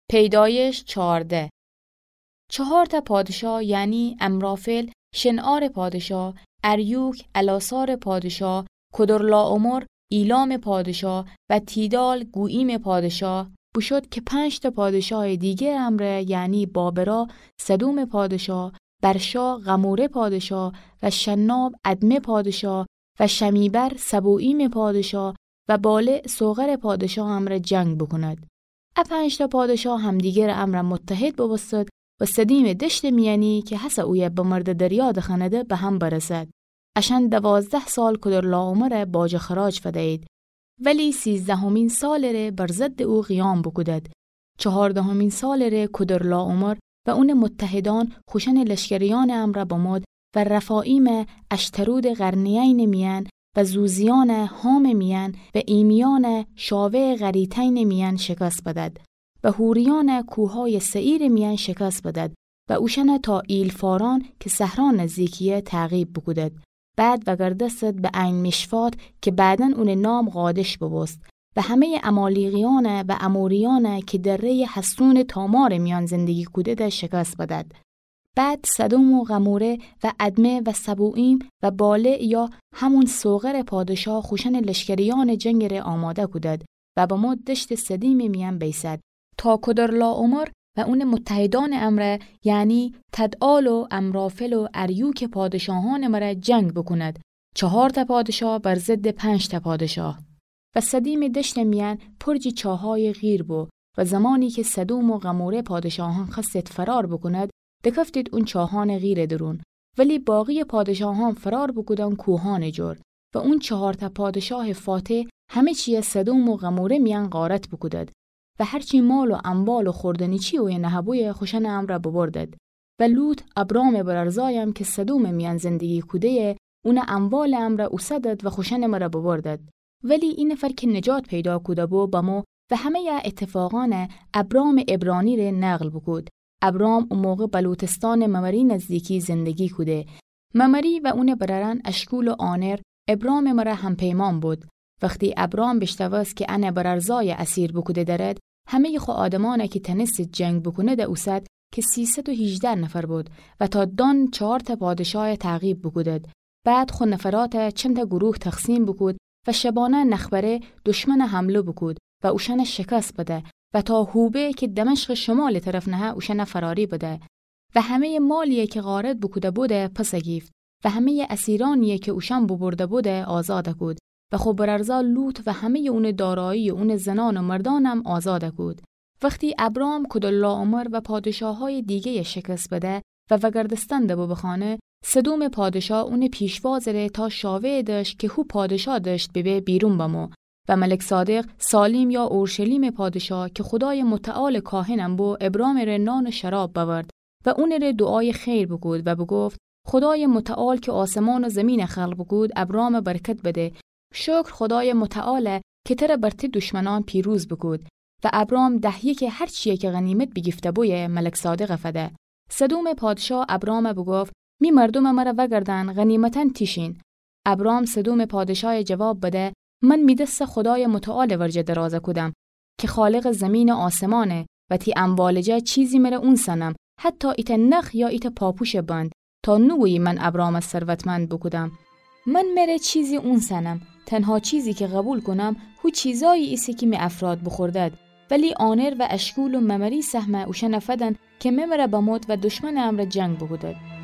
پیدایش 14. 4 پادشاه یعنی امرافل، شنعار پادشاه، اریوک، الاسار پادشاه، کدرلاومر، ایلام پادشاه و تیدال گوییم پادشاه بشد که 5 پادشاه دیگر امره یعنی بابرا، سدوم پادشاه، برشا غموره پادشاه و شناب ادمه پادشاه و شمیبر سبوئیم پادشاه و باله سوغر پادشاه امره جنگ بکند. 5 پادشاه همدیگر امره متحد ببستد و سدیم دشت میانی که حس اویه به مرد دریا دخنده به هم برسد. اشن 12 سال کدرلاومر باج خراج فدهید ولی 13 سال ره بر ضد او قیام بکدد. 14 سال ره کدرلاومر و اون متحدان خوشن لشکریان امره بمود و رفائیم اشترود قرنیین میان و زوزیان هام میان و ایمیان شاوه غریتین میان شکست بدد و هوریان کوههای سعیر میان شکست بدد و اوشن تا ایلفاران که صحرا نزدیکیه تعقیب بکدد. بعد و گردست به عین مشفات که بعدن اون نام قادش ببست و همه امالیقیان و اموریان که دره حسون تامار میان زندگی کدده شکست بدد. بعد سدوم و غموره و ادمه و سبوئیم و باله یا همون سوغر پادشاه خوشن لشکریان جنگ را آماده کدد و با ما دشت سدیم میان بیسد تا کدرلاومر و اون متحدان امره یعنی تدعال و امرافل و اریوک پادشاهان مره جنگ بکند. 4 پادشاه بر ضد 5 پادشاه و سدیم دشت میان پرجی چاهای غیر بو و زمانی که سدوم و غموره پادشاهان خواست فرار بکند دکفتید اون چاهان غیر درون ولی باقی پادشاهان فرار بکدن کوهان جور و اون 4 پادشاه فاتح همه چیه سدوم و غموره میان غارت بکدد و هرچی مال و اموال و خوردنیچی و نهبوی خوشن امر ببردد و لوط ابرام برارزایم که سدوم میان زندگی کده اون اموال امر اوسدد و خوشن مرا ببردد ولی این نفر که نجات پیدا کده بو بمو و همه اتفاقان ابرام ابرانی ره نقل بکود. ابرام اون موقع بلوتستان ممری نزدیکی زندگی کده. ممری و اون برارن اشکول و آنر ابرام مرا هم پیمان بود. وقتی ابرام بشتواست که انه برارزای اسیر بکده درد همه خو آدمانه که تنست جنگ بکنه ده اوسد که 318 نفر بود و تا دان 4 پادشاه تعقیب بکدد. بعد خو نفرات چند گروه تقسیم بکد و شبانه نخبره دشمن حمله بکد و اوشن شکست بده و تا هوبه که دمشق شمال طرف نه اوشن فراری بده و همه مالیه که غارت بکده بوده پس گیفت و همه اسیرانیه که اوشن ببرده بوده آزاد کد و خو برارزا لوط و همه اون دارایی و اون زنان و مردانم آزاد کد. وقتی ابرام کدرلاومر و پادشاههای دیگه شکست بده و وگردستن ده بخانه سدوم پادشاه اون پیشواز ره تا شاوه داشت که هو پادشاه داشت ببه بیرون بمو و ملک صادق سالیم یا اورشلیم پادشاه که خدای متعال کاهنم بو ابرام ره نان و شراب بورد و اون ره دعای خیر بگود و بگفت خدای متعال که آسمان و زمین خلق بگود ابرام برکت بده. شکر خدای متعال که تر برتی دشمنان پیروز بگود و ابرام 10 که هر چیه که غنیمت بگفته بوی ملک صادق فده. سدوم پادشاه ابرام بگفت می مردم مرا وگردن غنیمتن تیشین. ابرام سدوم پادشاه جواب بده من می دست خدای متعال ورجه درازه کدم که خالق زمین آسمانه و تی اموالجه چیزی مره اون سنم حتی ایت نخ یا ایت پاپوش بند تا نوی من ابرام ثروتمند بکدم. من مره چیزی اون سنم تنها چیزی که قبول کنم هو چیزایی ایسی که می افراد بخوردد ولی آنر و اشکول و ممری سهمه اوشن فدن که ممره بموت و دشمن امر جنگ بگودد.